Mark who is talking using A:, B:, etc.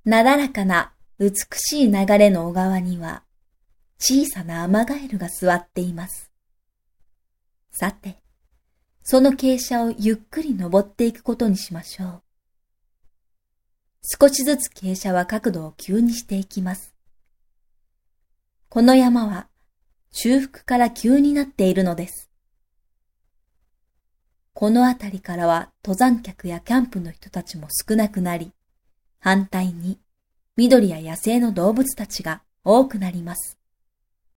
A: なだらかな美しい流れの小川には、小さなアマガエルが座っています。さて、その傾斜をゆっくり登っていくことにしましょう。少しずつ傾斜は角度を急にしていきます。この山は中腹から急になっているのです。この辺りからは登山客やキャンプの人たちも少なくなり、反対に緑や野生の動物たちが多くなります。